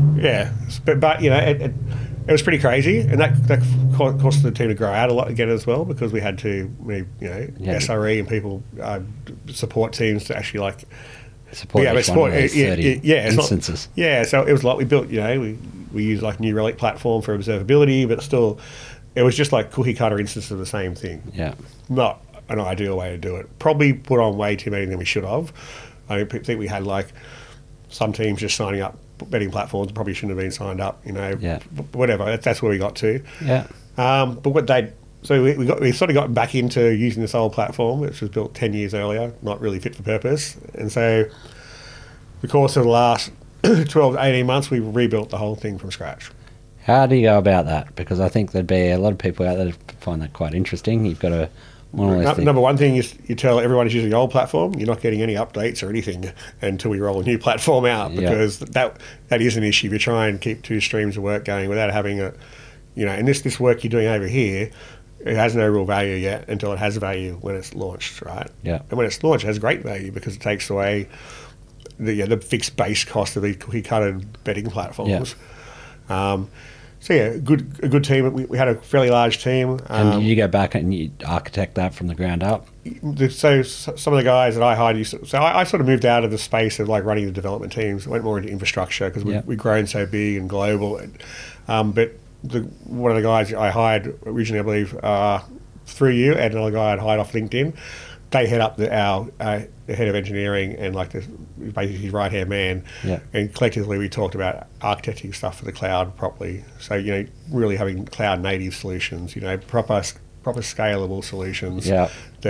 but it was pretty crazy, and that caused the team to grow out a lot again as well, because we had to, SRE and people, support teams to actually like Support each one of those 30 instances. So it was like we built, we used like New Relic platform for observability, but still, it was just like cookie cutter instances of the same thing. Yeah. Not an ideal way to do it. Probably put on way too many than we should have. I think we had like some teams just signing up betting platforms probably shouldn't have been signed up. Whatever. That's where we got to. Yeah. But what we sort of got back into using this old platform, which was built 10 years earlier, not really fit for purpose. And so, the course of the last 12 to 18 months, we rebuilt the whole thing from scratch. How do you go about that? Because I think there'd be a lot of people out there that find that quite interesting. You've got a monolithic... Number one thing is you tell everyone who's using the old platform, you're not getting any updates or anything until we roll a new platform out, because that is an issue. If you try and keep 2 streams of work going without having and this work you're doing over here, it has no real value yet until it has value when it's launched, right? Yeah. And when it's launched, it has great value because it takes away the fixed base cost of these cookie-cutted betting platforms. Yeah. A good team. We had a fairly large team. And did you go back and you architect that from the ground up? So some of the guys that I hired I sort of moved out of the space of like running the development teams, went more into infrastructure because we've grown so big and global. But one of the guys I hired originally, I believe, through you, and another guy I'd hired off LinkedIn, they head up our head of engineering and like basically his right hand man. Yeah. And collectively we talked about architecting stuff for the cloud properly. So really having cloud native solutions, proper scalable solutions. Yeah.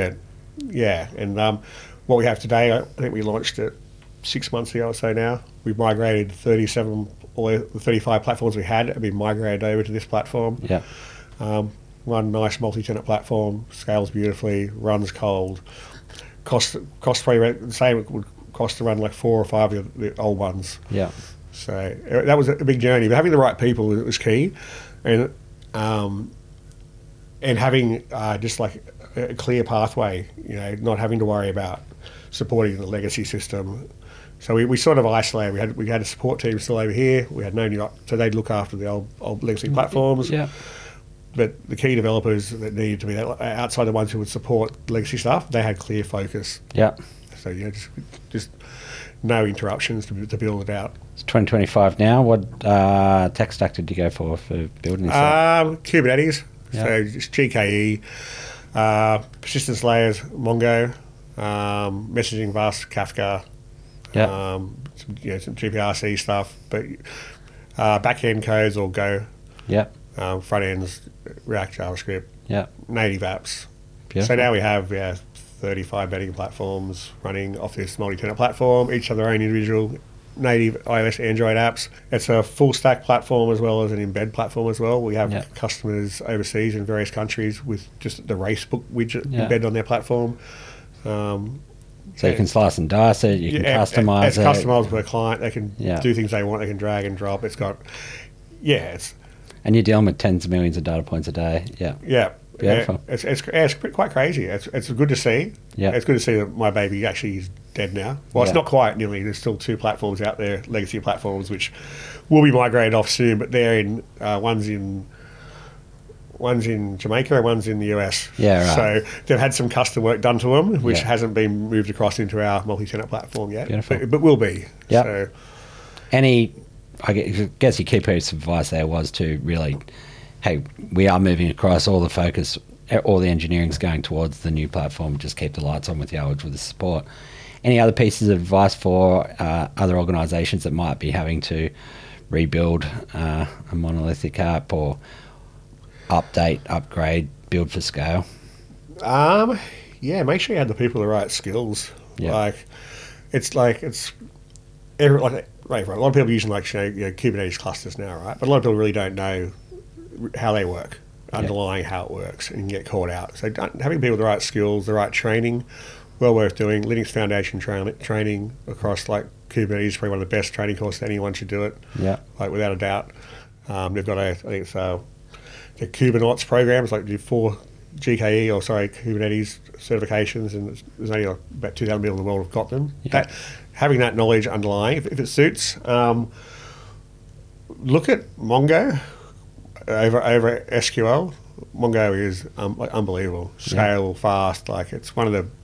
And what we have today, I think we launched it 6 months ago or so now. We've migrated 37 or the 35 platforms we had have been migrated over to this platform. Yeah. One nice multi-tenant platform, scales beautifully, runs cold. Cost probably the same it would cost to run like 4 or 5 of the old ones. Yeah. So that was a big journey. But having the right people was key, and having just like a clear pathway. Not having to worry about supporting the legacy system. So we sort of isolated. We had a support team still over here. We had so they'd look after the old legacy platforms. Yeah. But the key developers that needed to be outside the ones who would support legacy stuff, they had clear focus. Yeah. So just no interruptions to build it out. It's 2025 now. What tech stack did you go for building this? Kubernetes. Yeah. So just GKE, persistence layers, Mongo, messaging bus, Kafka. Yeah. Some GPRC stuff, but back end codes all Go. Yeah. Front ends, React, JavaScript, native apps. Beautiful. So now we have 35 betting platforms running off this multi-tenant platform. Each have their own individual native iOS, Android apps. It's a full stack platform as well as an embed platform as well. We have customers overseas in various countries with just the Racebook widget embedded on their platform. So you can slice and dice it, you can customize it. It's customizable per client. They can Yeah. do things they want. They can drag and drop. It's got, it's And you're dealing with tens of millions of data points a day. Yeah. Beautiful. It's quite crazy. It's good to see. Yeah. It's good to see that my baby actually is dead now. Well, it's not quite nearly. There's still 2 platforms out there, legacy platforms, which will be migrated off soon. But they're in one's in Jamaica and one's in the US. Yeah, right. So they've had some custom work done to them, which hasn't been moved across into our multi-tenant platform yet. Beautiful. But will be. Yeah. So, I guess your key piece of advice there was to really, hey, we are moving across, all the focus, all the engineering's going towards the new platform, just keep the lights on with with the support. Any other pieces of advice for other organisations that might be having to rebuild a monolithic app or update, upgrade, build for scale? Make sure you have the people with the right skills. Yeah. A lot of people using Kubernetes clusters now, right? But a lot of people really don't know how they work, underlying how it works, and you can get caught out. So having people with the right skills, the right training, well worth doing. Linux Foundation training across Kubernetes is probably one of the best training courses. Anyone should do it. Yeah, without a doubt. They've got I think it's the Kubernauts programs, do 4 Kubernetes certifications, and there's only about 2,000 people in the world have got them. Yeah. Having that knowledge underlying, if it suits, look at Mongo over SQL. Mongo is unbelievable. Scale fast. It's one of the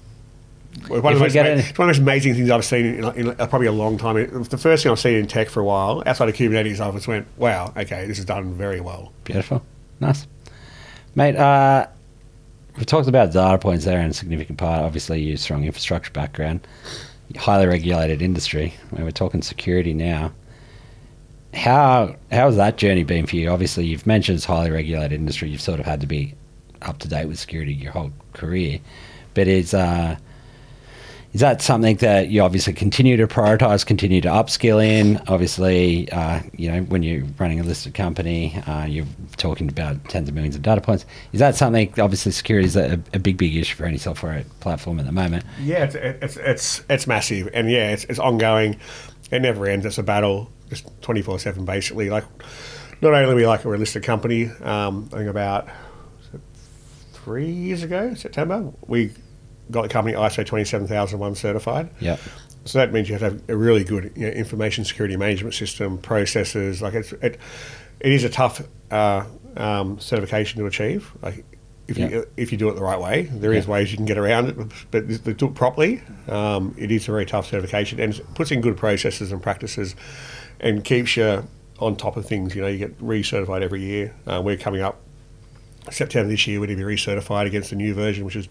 most amazing things I've seen in probably a long time. It was the first thing I've seen in tech for a while. Outside of Kubernetes, I just went, wow, okay, this is done very well. Beautiful. Nice. Mate, we've talked about data points there in a significant part. Obviously, you strong infrastructure background, highly regulated industry. We're talking security now. How has that journey been for you? Obviously, you've mentioned it's highly regulated industry. You've sort of had to be up to date with security your whole career. But is that something that you obviously continue to prioritize, continue to upskill in? Obviously, when you're running a listed company, you're talking about tens of millions of data points. Is that something? Obviously, security is a big issue for any software platform at the moment. Yeah, it's massive, and it's ongoing. It never ends. It's a battle, just 24/7, basically. Not only we're a listed company. I think about 3 years ago, September, we got the company ISO 27001 certified. Yeah. So that means you have to have a really good information security management system, processes. It is a tough certification to achieve. If you do it the right way, there is ways you can get around it, but to do it properly, it is a very tough certification, and it puts in good processes and practices, and keeps you on top of things. You get recertified every year. We're coming up September this year, we're going to be recertified against the new version, which is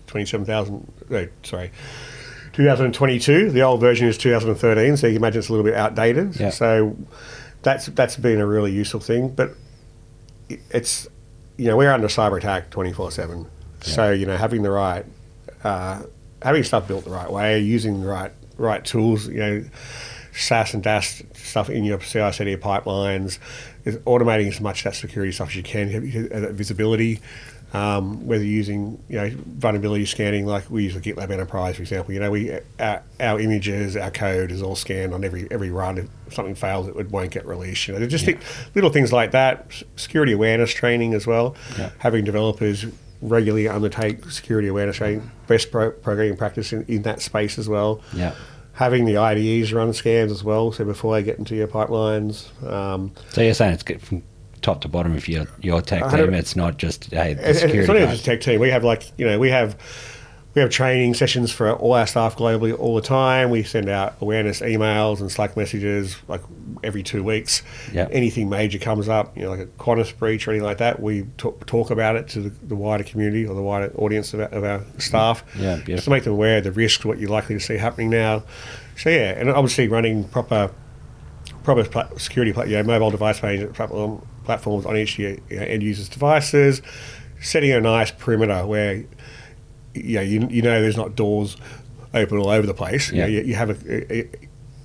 2022. The old version is 2013, so you can imagine it's a little bit outdated. Yeah. So that's been a really useful thing. But it's, we're under cyber attack 24/7. Yeah. So, having the right, having stuff built the right way, using the right tools, SaaS and DAS stuff in your CI/CD pipelines, is automating as much of that security stuff as you can, that visibility, whether using vulnerability scanning, like we use the GitLab Enterprise, for example. Our images, our code is all scanned on every run. If something fails, it won't get released. They're just little things like that. Security awareness training as well. Yeah. Having developers regularly undertake security awareness training, best programming practice in that space as well. Yeah. Having the IDEs run scans as well, so before they get into your pipelines. So you're saying it's good from top to bottom of your tech team. It's not just the security. It's not even just tech team. We have we have training sessions for all our staff globally all the time. We send out awareness emails and Slack messages every 2 weeks. Yep. Anything major comes up, like a Qantas breach or anything like that, we talk about it to the wider community or the wider audience of our staff. Yeah, beautiful. Just to make them aware of the risk, what you're likely to see happening now. So and obviously running proper security, mobile device management platforms on each end users' devices, setting a nice perimeter where there's not doors open all over the place. Yeah. You have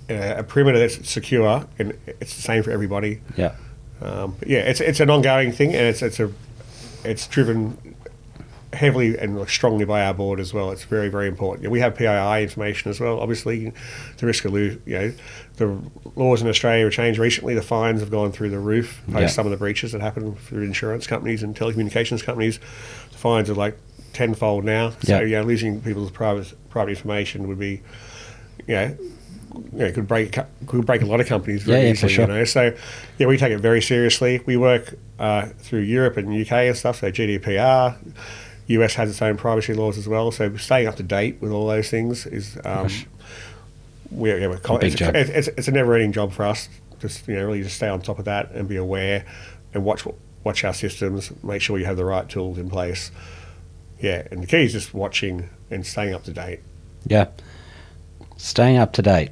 a perimeter that's secure, and it's the same for everybody. Yeah. But yeah, it's an ongoing thing, and it's driven heavily and strongly by our board as well. It's very, very important. We have PII information as well. Obviously, the risk of the laws in Australia have changed recently. The fines have gone through the roof post some of the breaches that happened through insurance companies and telecommunications companies. The fines are like tenfold now. So losing people's private information would be, could break a lot of companies very easily. For sure. So we take it very seriously. We work through Europe and UK and stuff. So GDPR. US has its own privacy laws as well, so staying up to date with all those things is it's a never-ending job for us. Just really just stay on top of that and be aware and watch our systems, make sure you have the right tools in place. Yeah, and the key is just watching and staying up to date. Yeah, staying up to date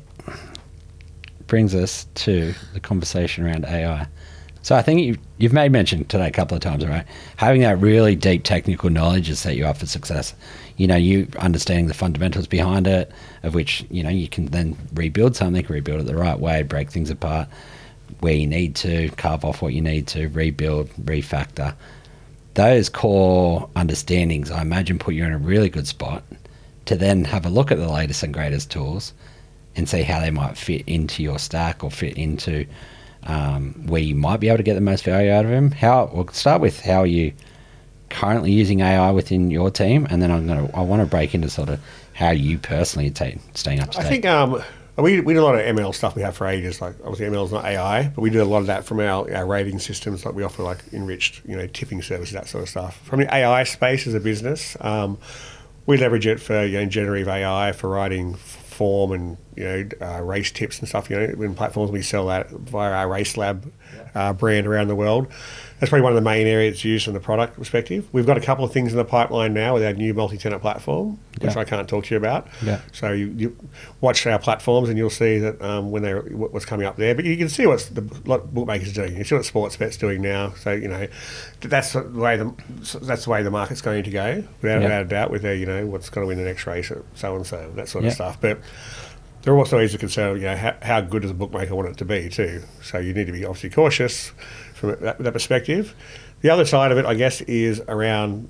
brings us to the conversation around AI. So I think you've made mention today a couple of times, right? Having that really deep technical knowledge has set you up for success. You understanding the fundamentals behind it, of which, you can then rebuild something, rebuild it the right way, break things apart where you need to, carve off what you need to, rebuild, refactor. Those core understandings, I imagine, put you in a really good spot to then have a look at the latest and greatest tools and see how they might fit into your stack or fit into where you might be able to get the most value out of them. We'll start with how are you currently using AI within your team, and then I want to break into sort of how you personally staying up to date. I think we do a lot of ML stuff we have for ages. Like obviously ML is not AI, but we do a lot of that from our rating systems. Like we offer like enriched tipping services, that sort of stuff. From the AI space as a business, we leverage it for generative AI for writing form and race tips and stuff. In platforms we sell that via our Race Lab brand around the world. That's probably one of the main areas used from the product perspective. We've got a couple of things in the pipeline now with our new multi-tenant platform, which I can't talk to you about. Yeah. So you watch our platforms and you'll see that what's coming up there. But you can see what bookmakers are doing. You see what Sportsbet's doing now. So that's the way the market's going to go, without a doubt. With their what's going to win the next race, so and so, that sort of stuff. But there also is a concern, how good does a bookmaker want it to be too? So you need to be obviously cautious from that perspective. The other side of it, I guess, is around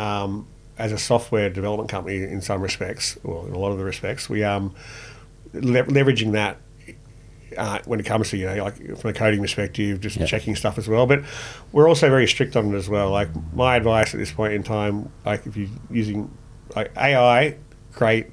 as a software development company in some respects, or in a lot of the respects, we leveraging that when it comes to like from a coding perspective, just checking stuff as well. But we're also very strict on it as well. Like my advice at this point in time, like if you're using like AI, great.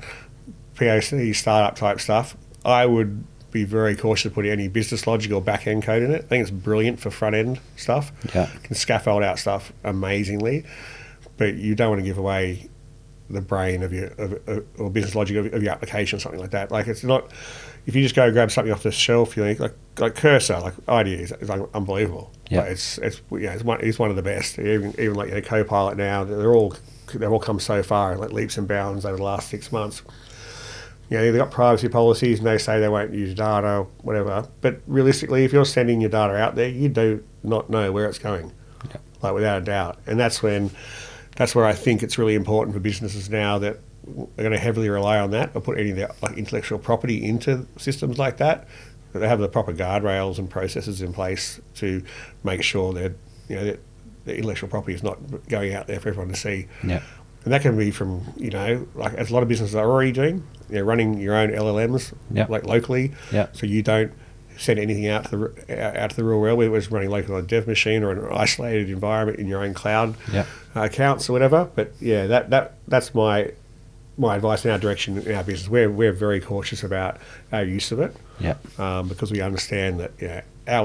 POC startup type stuff, I would be very cautious of putting any business logic or back end code in it. I think it's brilliant for front end stuff. Yeah, you can scaffold out stuff amazingly, but you don't want to give away the brain of your or business logic of your application or something like that. Like it's not. If you just go grab something off the shelf, like Cursor, like IDE is unbelievable. Yeah, like it's one of the best. Even like Copilot now, they've all come so far, like leaps and bounds over the last 6 months. They've got privacy policies and they say they won't use data, whatever. But realistically, if you're sending your data out there, you do not know where it's going, like without a doubt. And that's where I think it's really important for businesses now that are going to heavily rely on that or put any of their intellectual property into systems like that they have the proper guardrails and processes in place to make sure that that the intellectual property is not going out there for everyone to see. Yeah. And that can be from, like as a lot of businesses are already doing, running your own LLMs like locally, so you don't send anything out to the real world. Whether it's running locally on a dev machine or an isolated environment in your own cloud accounts or whatever. But that's my advice in our direction in our business. We're very cautious about our use of it, because we understand that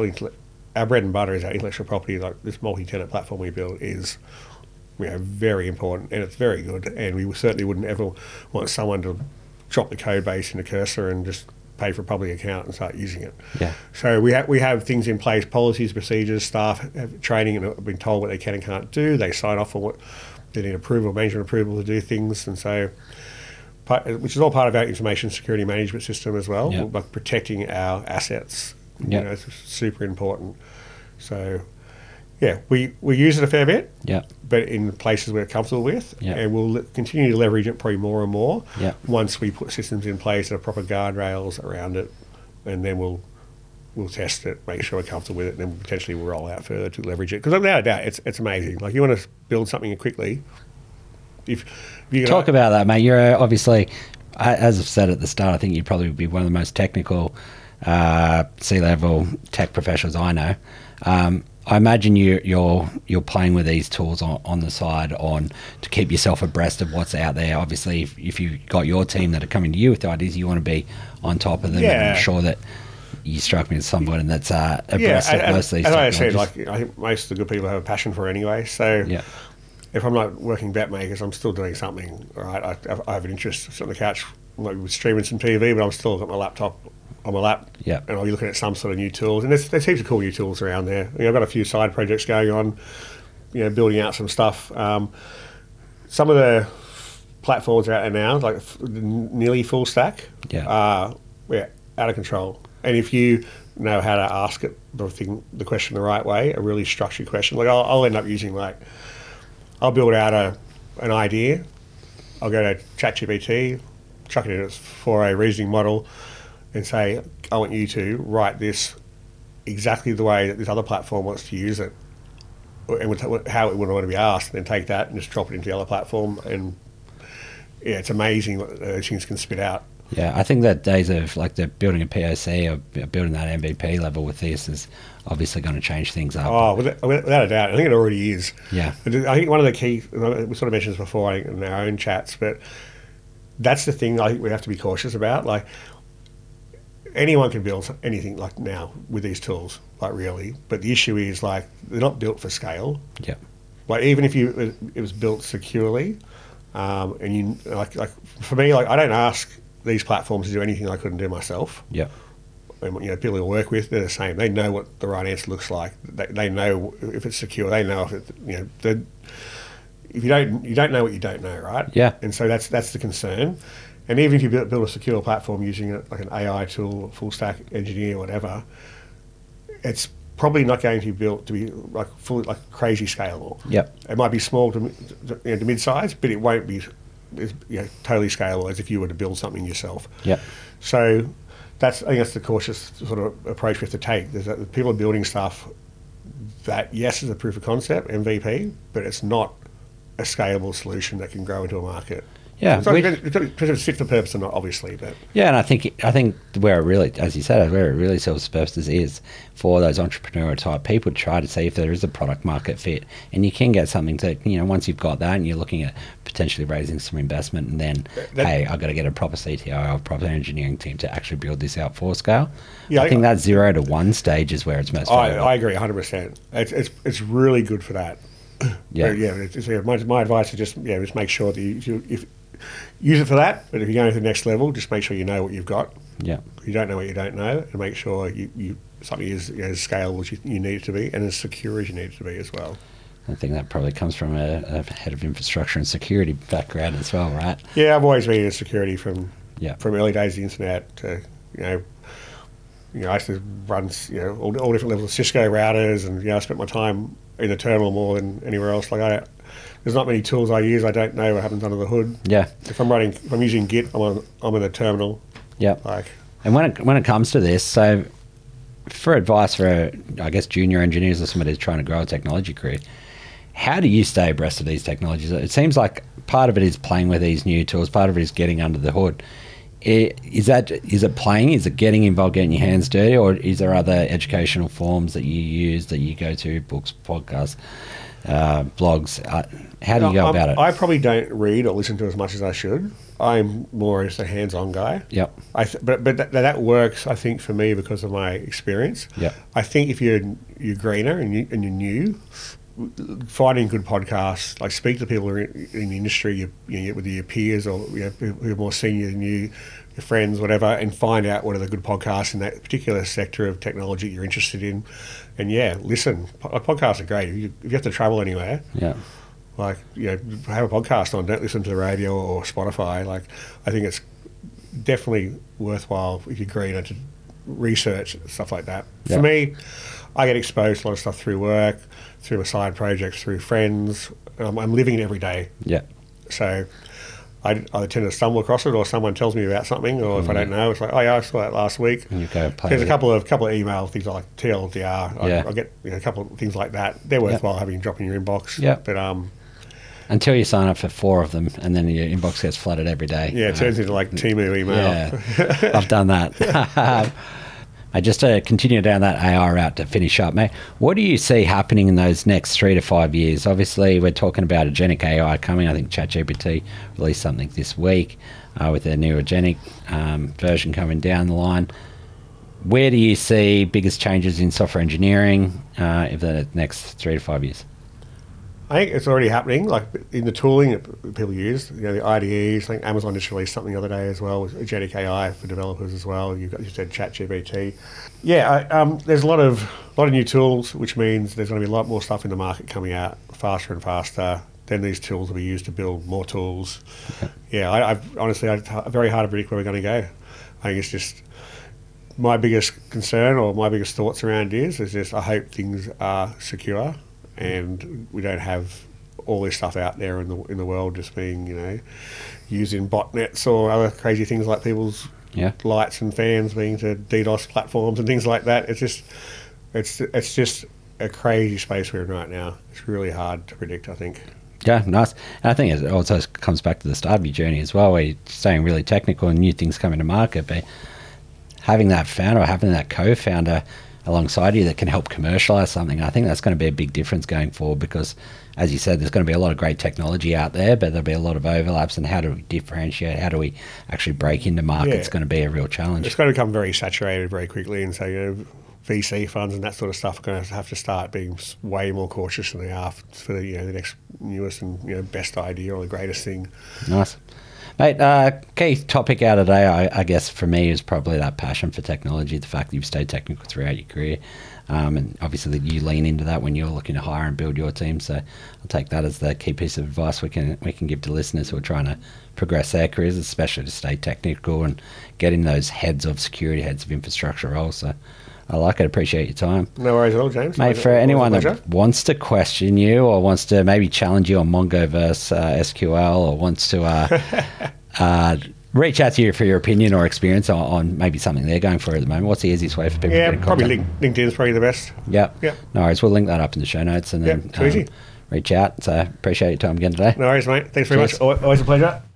our bread and butter is our intellectual property. Like this multi-tenant platform we build is very important and it's very good, and we certainly wouldn't ever want someone to drop the code base into Cursor and just pay for a public account and start using it. Yeah. So we have things in place, policies, procedures, staff have training and have been told what they can and can't do. They sign off on what they need approval, management approval to do things, and so which is all part of our information security management system as well, like protecting our assets. It's super important. So we use it a fair bit, but in places we're comfortable with, and we'll continue to leverage it probably more and more once we put systems in place that have proper guardrails around it, and then we'll test it, make sure we're comfortable with it, and then potentially we'll roll out further to leverage it. Because without a doubt, it's amazing. Like, you want to build something quickly. If you Talk about that, mate. You're obviously, as I've said at the start, I think you'd probably be one of the most technical C-level tech professionals I know. I imagine you're playing with these tools on the side to keep yourself abreast of what's out there. Obviously, if you've got your team that are coming to you with ideas, you want to be on top of them and ensure that you struck me as someone that's abreast of most of these technologies. As I said, like, I think most of the good people have a passion for it anyway. So if I'm not working bet makers, I'm still doing something, right? I have an interest. I sit on the couch, like, streaming some TV, but I'm still got my laptop on my lap, and I'll be looking at some sort of new tools. And there's heaps of cool new tools around there. I've got a few side projects going on, building out some stuff. Some of the platforms are out there now, like nearly full stack, are out of control. And if you know how to ask it, the question the right way, a really structured question, like I'll end up using, like, I'll build out an idea, I'll go to ChatGPT, chuck it in for a reasoning model, and say, I want you to write this exactly the way that this other platform wants to use it, and how it would want to be asked, and then take that and just drop it into the other platform. And it's amazing what those things can spit out. Yeah, I think that days of, like, the building a POC or building that MVP level with this is obviously going to change things up. Oh, without a doubt. I think it already is. Yeah. I think one of the key, we sort of mentioned this before, I think, in our own chats, but that's the thing I think we have to be cautious about. Like, anyone can build anything, like, now with these tools, like, really. But the issue is, like, they're not built for scale. Yeah. Like, even if it was built securely, and you, like for me, like, I don't ask these platforms to do anything I couldn't do myself. Yeah. And, people I work with, they're the same. They know what the right answer looks like. They know if it's secure. They know if it, if you don't know what you don't know, right? Yeah. And so that's the concern. And even if you build a secure platform using it, like an AI tool, full stack engineer, whatever, it's probably not going to be built to be like fully, like, crazy scalable. Yep. It might be small to mid-size, but it won't be totally scalable as if you were to build something yourself. Yep. So I think that's the cautious sort of approach we have to take. Is that people are building stuff that, yes, is a proof of concept, MVP, but it's not a scalable solution that can grow into a market. Yeah, so it's fit for purpose or not, obviously, but and I think where it really, as you said, where it really serves purposes is for those entrepreneurial type people to try to see if there is a product market fit, and you can get something to, once you've got that and you're looking at potentially raising some investment, and then hey, I've got to get a proper CTO or proper engineering team to actually build this out for scale. Yeah, I think that 0 to 1 stage is where it's most valuable. I agree 100%. It's really good for that. My advice is just make sure that if use it for that, but if you're going to the next level, just make sure you know what you've got. Yeah. You don't know what you don't know, and make sure you something is as scalable as you need it to be, and as secure as you need it to be as well. I think that probably comes from a head of infrastructure and security background as well, right? Yeah, I've always been in security from early days of the internet to, I used to run all different levels of Cisco routers, and I spent my time in the terminal more than anywhere else. Like, there's not many tools I use. I don't know what happens under the hood. Yeah. If I'm using Git, I'm in the terminal. Yeah. And when it comes to this, so for advice for, I guess, junior engineers or somebody who's trying to grow a technology career, how do you stay abreast of these technologies? It seems like part of it is playing with these new tools. Part of it is getting under the hood. Is it playing? Is it getting involved, getting your hands dirty, or is there other educational forms that you use, that you go to, books, podcasts, blogs? How do you go about it? I probably don't read or listen to as much as I should. I'm more just a hands-on guy. Yep. But that works, I think, for me because of my experience. Yep. I think if you're greener and you're new, finding good podcasts, like speak to people in the industry, with your peers or who are more senior than you, your friends, whatever, and find out what are the good podcasts in that particular sector of technology you're interested in. And listen. Podcasts are great. If you have to travel anywhere, have a podcast on. Don't listen to the radio or Spotify. Like, I think it's definitely worthwhile if you're greener to research stuff like that. Yeah. For me, I get exposed to a lot of stuff through work, through my side projects, through friends. I'm living it every day. Yeah. So I tend to stumble across it, or someone tells me about something, or if I don't know, it's like, oh yeah, I saw that last week. And you go play There's with a couple of email things like TLDR. Yeah. I get a couple of things like that. They're worthwhile having drop in your inbox. Yeah. But until you sign up for 4 of them, and then your inbox gets flooded every day. yeah, it turns into like Temu email. Yeah, I've done that. Just to continue down that AI route to finish up, mate, what do you see happening in those next 3 to 5 years? Obviously, we're talking about agentic AI coming. I think ChatGPT released something this week with their new agentic version coming down the line. Where do you see biggest changes in software engineering in the next 3 to 5 years? I think it's already happening, like in the tooling that people use, the IDEs. I think Amazon just released something the other day as well with agentic AI for developers as well. You said ChatGPT. Yeah, there's a lot of new tools, which means there's going to be a lot more stuff in the market coming out faster and faster. Then these tools will be used to build more tools. Okay. Yeah, I've honestly, very hard to predict where we're going to go. I think it's just my biggest concern or my biggest thoughts around is just I hope things are secure and we don't have all this stuff out there in the world just being, used in botnets or other crazy things like people's lights and fans being to DDoS platforms and things like that. It's just a crazy space we're in right now. It's really hard to predict, I think. Yeah, nice. And I think it also comes back to the start of your journey as well, where you're staying really technical and new things coming to market, but having that founder or having that co-founder alongside you that can help commercialize something, I think that's going to be a big difference going forward because, as you said, there's going to be a lot of great technology out there, but there'll be a lot of overlaps, and how do we differentiate? How do we actually break into market? It's going to be a real challenge. It's going to become very saturated very quickly, and so, VC funds and that sort of stuff are going to have to start being way more cautious than they are for the next newest and best idea or the greatest thing. Nice. Mate, key topic out of today, I guess, for me is probably that passion for technology, the fact that you've stayed technical throughout your career. And obviously that you lean into that when you're looking to hire and build your team. So I'll take that as the key piece of advice we can give to listeners who are trying to progress their careers, especially to stay technical and get in those heads of security, heads of infrastructure roles. So I like it. Appreciate your time. No worries at all, James. Mate, for anyone that wants to question you or wants to maybe challenge you on Mongoverse SQL or wants to reach out to you for your opinion or experience on maybe something they're going for at the moment, what's the easiest way for people to get in contact? Yeah, probably LinkedIn is probably the best. Yep. No worries. We'll link that up in the show notes and then easy. Reach out. So appreciate your time again today. No worries, mate. Thanks very much. Always a pleasure.